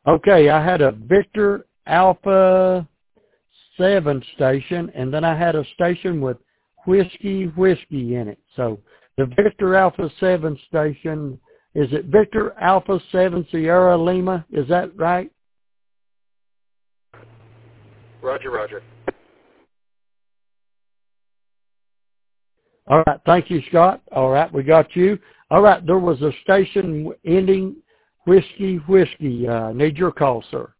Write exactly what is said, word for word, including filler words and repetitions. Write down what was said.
Okay, I had a Victor Alpha seven station, and then I had a station with Whiskey Whiskey in it. So the Victor Alpha seven station, is it Victor Alpha seven Sierra Lima? Is that right? Roger, roger. All right, thank you, Scott. All right, we got you. All right, there was a station ending Whiskey Whiskey. Uh, need your call, sir.